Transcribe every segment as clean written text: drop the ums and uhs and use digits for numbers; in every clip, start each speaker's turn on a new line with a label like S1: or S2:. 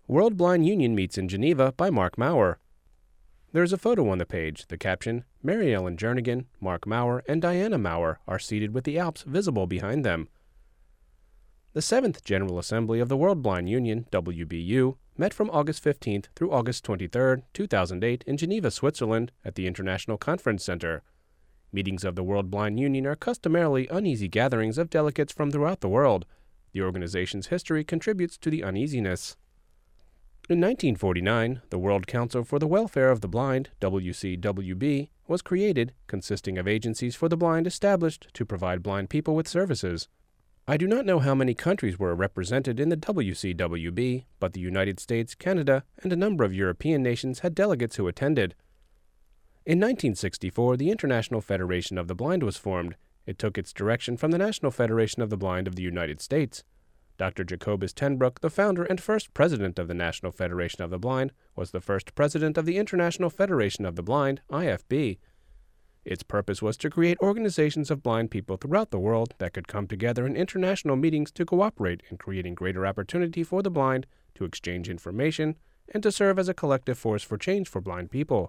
S1: World Blind Union meets in Geneva by Mark Maurer. There is a photo on the page. The caption, Mary Ellen Jernigan, Mark Maurer, and Diana Maurer are seated with the Alps visible behind them. The 7th General Assembly of the World Blind Union, WBU, met from August 15th through August 23, 2008 in Geneva, Switzerland at the International Conference Center. Meetings of the World Blind Union are customarily uneasy gatherings of delegates from throughout the world. The organization's history contributes to the uneasiness. In 1949, the World Council for the Welfare of the Blind, WCWB, was created, consisting of agencies for the blind established to provide blind people with services. I do not know how many countries were represented in the WCWB, but the United States, Canada, and a number of European nations had delegates who attended. In 1964, the International Federation of the Blind was formed. It took its direction from the National Federation of the Blind of the United States. Dr. Jacobus ten Broek, the founder and first president of the National Federation of the Blind, was the first president of the International Federation of the Blind, IFB. Its purpose was to create organizations of blind people throughout the world that could come together in international meetings to cooperate in creating greater opportunity for the blind, to exchange information, and to serve as a collective force for change for blind people.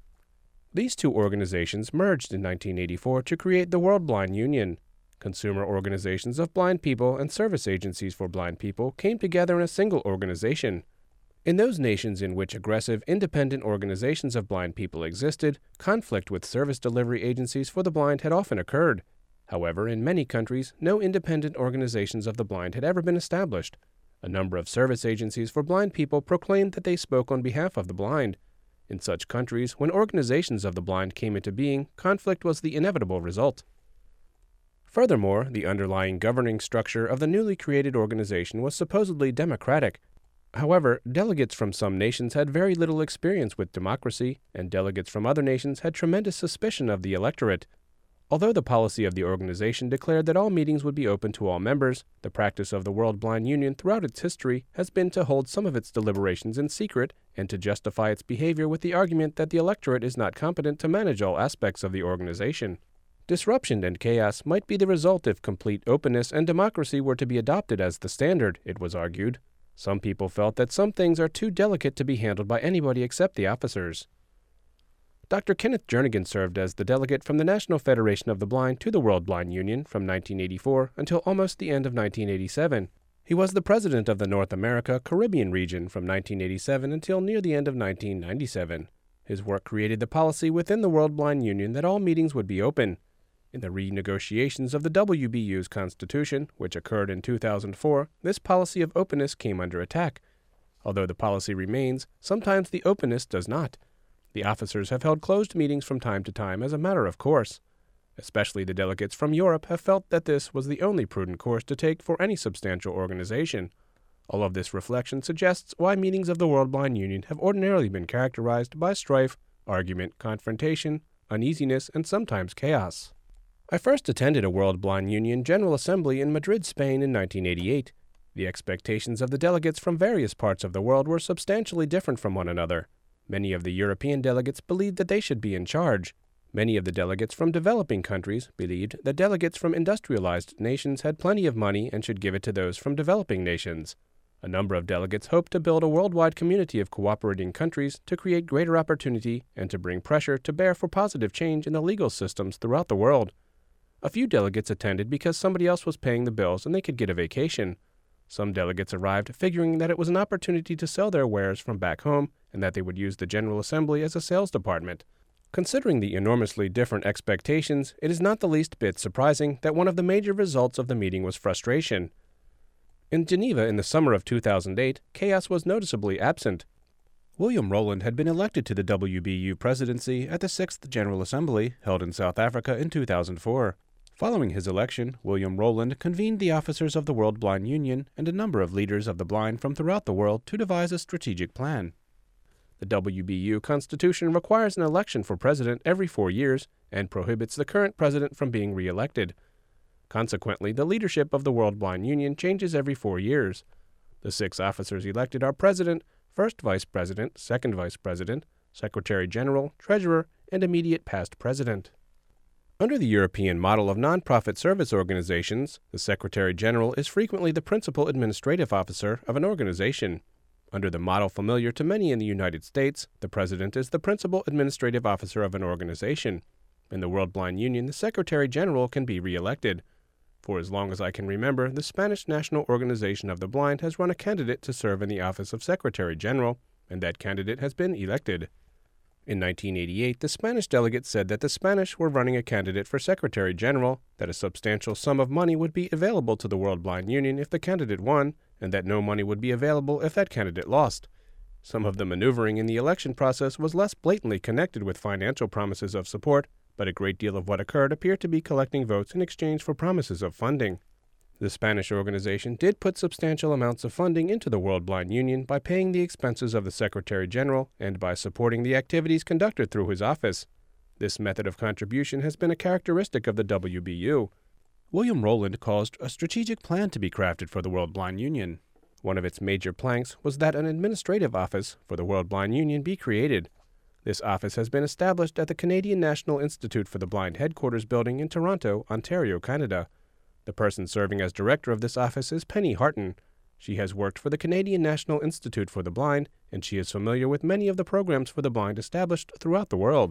S1: These two organizations merged in 1984 to create the World Blind Union. Consumer organizations of blind people and service agencies for blind people came together in a single organization. In those nations in which aggressive, independent organizations of blind people existed, conflict with service delivery agencies for the blind had often occurred. However, in many countries, no independent organizations of the blind had ever been established. A number of service agencies for blind people proclaimed that they spoke on behalf of the blind. In such countries, when organizations of the blind came into being, conflict was the inevitable result. Furthermore, the underlying governing structure of the newly created organization was supposedly democratic. However, delegates from some nations had very little experience with democracy, and delegates from other nations had tremendous suspicion of the electorate. Although the policy of the organization declared that all meetings would be open to all members, the practice of the World Blind Union throughout its history has been to hold some of its deliberations in secret and to justify its behavior with the argument that the electorate is not competent to manage all aspects of the organization. Disruption and chaos might be the result if complete openness and democracy were to be adopted as the standard, it was argued. Some people felt that some things are too delicate to be handled by anybody except the officers. Dr. Kenneth Jernigan served as the delegate from the National Federation of the Blind to the World Blind Union from 1984 until almost the end of 1987. He was the president of the North America Caribbean region from 1987 until near the end of 1997. His work created the policy within the World Blind Union that all meetings would be open. In the renegotiations of the WBU's constitution, which occurred in 2004, this policy of openness came under attack. Although the policy remains, sometimes the openness does not. The officers have held closed meetings from time to time as a matter of course. Especially the delegates from Europe have felt that this was the only prudent course to take for any substantial organization. All of this reflection suggests why meetings of the World Blind Union have ordinarily been characterized by strife, argument, confrontation, uneasiness, and sometimes chaos. I first attended a World Blind Union General Assembly in Madrid, Spain in 1988. The expectations of the delegates from various parts of the world were substantially different from one another. Many of the European delegates believed that they should be in charge. Many of the delegates from developing countries believed that delegates from industrialized nations had plenty of money and should give it to those from developing nations. A number of delegates hoped to build a worldwide community of cooperating countries to create greater opportunity and to bring pressure to bear for positive change in the legal systems throughout the world. A few delegates attended because somebody else was paying the bills and they could get a vacation. Some delegates arrived figuring that it was an opportunity to sell their wares from back home and that they would use the General Assembly as a sales department. Considering the enormously different expectations, it is not the least bit surprising that one of the major results of the meeting was frustration. In Geneva in the summer of 2008, chaos was noticeably absent. William Rowland had been elected to the WBU presidency at the 6th General Assembly, held in South Africa in 2004. Following his election, William Rowland convened the officers of the World Blind Union and a number of leaders of the blind from throughout the world to devise a strategic plan. The WBU Constitution requires an election for president every 4 years and prohibits the current president from being re-elected. Consequently, the leadership of the World Blind Union changes every 4 years. The 6 officers elected are president, first vice president, second vice president, secretary general, treasurer, and immediate past president. Under the European model of non-profit service organizations, the Secretary General is frequently the principal administrative officer of an organization. Under the model familiar to many in the United States, the president is the principal administrative officer of an organization. In the World Blind Union, the Secretary General can be re-elected. For as long as I can remember, the Spanish National Organization of the Blind has run a candidate to serve in the office of Secretary General, and that candidate has been elected. In 1988, the Spanish delegate said that the Spanish were running a candidate for Secretary General, that a substantial sum of money would be available to the World Blind Union if the candidate won, and that no money would be available if that candidate lost. Some of the maneuvering in the election process was less blatantly connected with financial promises of support, but a great deal of what occurred appeared to be collecting votes in exchange for promises of funding. The Spanish organization did put substantial amounts of funding into the World Blind Union by paying the expenses of the Secretary General and by supporting the activities conducted through his office. This method of contribution has been a characteristic of the WBU. William Rowland caused a strategic plan to be crafted for the World Blind Union. One of its major planks was that an administrative office for the World Blind Union be created. This office has been established at the Canadian National Institute for the Blind headquarters building in Toronto, Ontario, Canada. The person serving as director of this office is Penny Harton. She has worked for the Canadian National Institute for the Blind, and she is familiar with many of the programs for the blind established throughout the world.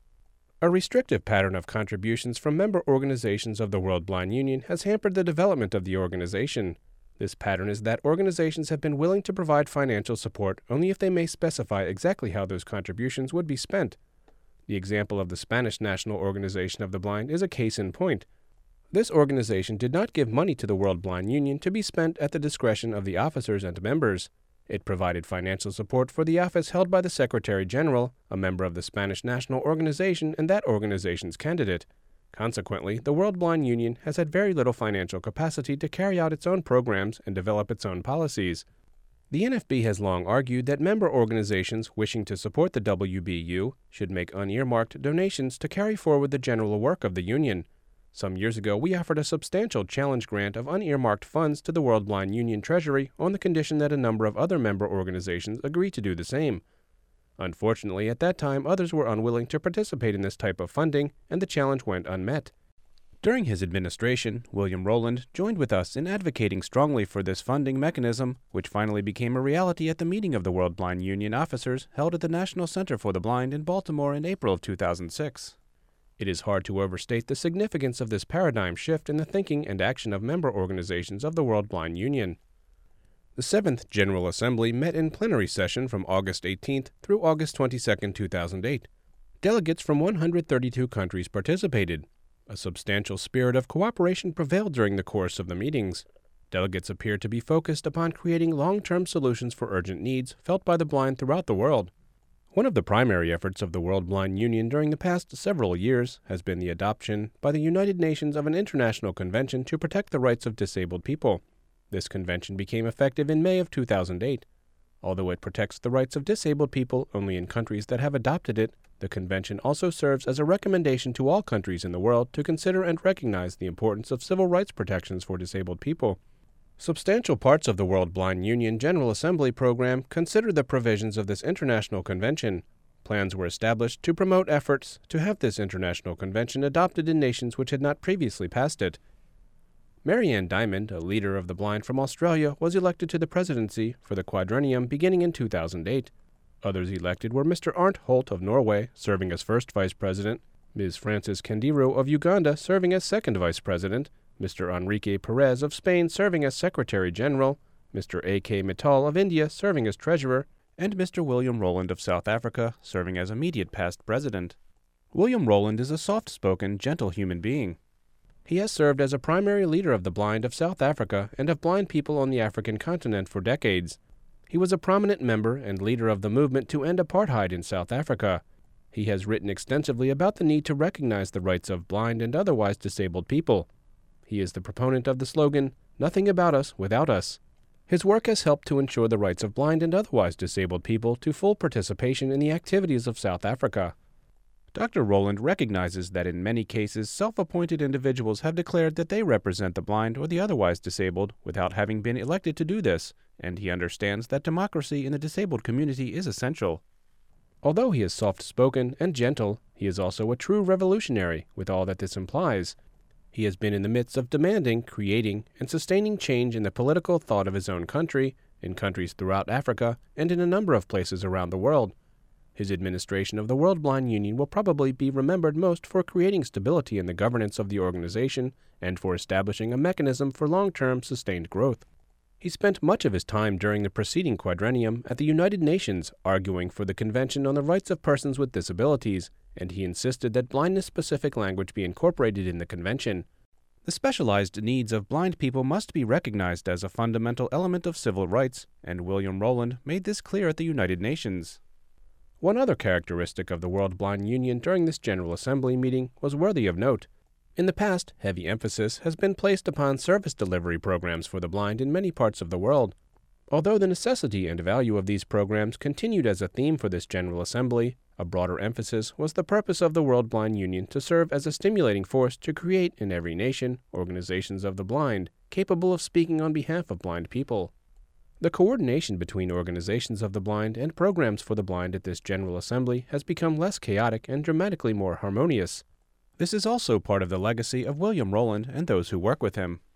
S1: A restrictive pattern of contributions from member organizations of the World Blind Union has hampered the development of the organization. This pattern is that organizations have been willing to provide financial support only if they may specify exactly how those contributions would be spent. The example of the Spanish National Organization of the Blind is a case in point. This organization did not give money to the World Blind Union to be spent at the discretion of the officers and members. It provided financial support for the office held by the Secretary General, a member of the Spanish National Organization and that organization's candidate. Consequently, the World Blind Union has had very little financial capacity to carry out its own programs and develop its own policies. The NFB has long argued that member organizations wishing to support the WBU should make unearmarked donations to carry forward the general work of the union. Some years ago, we offered a substantial challenge grant of unearmarked funds to the World Blind Union Treasury on the condition that a number of other member organizations agree to do the same. Unfortunately, at that time, others were unwilling to participate in this type of funding, and the challenge went unmet. During his administration, William Rowland joined with us in advocating strongly for this funding mechanism, which finally became a reality at the meeting of the World Blind Union officers held at the National Center for the Blind in Baltimore in April of 2006. It is hard to overstate the significance of this paradigm shift in the thinking and action of member organizations of the World Blind Union. The 7th General Assembly met in plenary session from August 18th through August 22, 2008. Delegates from 132 countries participated. A substantial spirit of cooperation prevailed during the course of the meetings. Delegates appeared to be focused upon creating long-term solutions for urgent needs felt by the blind throughout the world. One of the primary efforts of the World Blind Union during the past several years has been the adoption by the United Nations of an international convention to protect the rights of disabled people. This convention became effective in May of 2008. Although it protects the rights of disabled people only in countries that have adopted it, the convention also serves as a recommendation to all countries in the world to consider and recognize the importance of civil rights protections for disabled people. Substantial parts of the World Blind Union General Assembly program consider the provisions of this international convention. Plans were established to promote efforts to have this international convention adopted in nations which had not previously passed it. Marianne Diamond, a leader of the blind from Australia, was elected to the presidency for the quadrennium beginning in 2008. Others elected were Mr. Arnt Holt of Norway, serving as first vice president, Ms. Frances Candiru of Uganda, serving as second vice president, Mr. Enrique Perez of Spain, serving as secretary general, Mr. A.K. Mittal of India, serving as treasurer, and Mr. William Rowland of South Africa, serving as immediate past president. William Rowland is a soft-spoken, gentle human being. He has served as a primary leader of the blind of South Africa and of blind people on the African continent for decades. He was a prominent member and leader of the movement to end apartheid in South Africa. He has written extensively about the need to recognize the rights of blind and otherwise disabled people. He is the proponent of the slogan, "Nothing about us without us." His work has helped to ensure the rights of blind and otherwise disabled people to full participation in the activities of South Africa. Dr. Rowland recognizes that in many cases self-appointed individuals have declared that they represent the blind or the otherwise disabled without having been elected to do this, and he understands that democracy in the disabled community is essential. Although he is soft-spoken and gentle, he is also a true revolutionary, with all that this implies. He has been in the midst of demanding, creating, and sustaining change in the political thought of his own country, in countries throughout Africa and in a number of places around the world. His administration of the World Blind Union will probably be remembered most for creating stability in the governance of the organization and for establishing a mechanism for long-term sustained growth. He spent much of his time during the preceding quadrennium at the United Nations arguing for the Convention on the Rights of Persons with Disabilities, and he insisted that blindness-specific language be incorporated in the convention. The specialized needs of blind people must be recognized as a fundamental element of civil rights, and William Rowland made this clear at the United Nations. One other characteristic of the World Blind Union during this General Assembly meeting was worthy of note. In the past, heavy emphasis has been placed upon service delivery programs for the blind in many parts of the world. Although the necessity and value of these programs continued as a theme for this General Assembly, a broader emphasis was the purpose of the World Blind Union to serve as a stimulating force to create in every nation organizations of the blind, capable of speaking on behalf of blind people. The coordination between organizations of the blind and programs for the blind at this General Assembly has become less chaotic and dramatically more harmonious. This is also part of the legacy of William Rowland and those who work with him.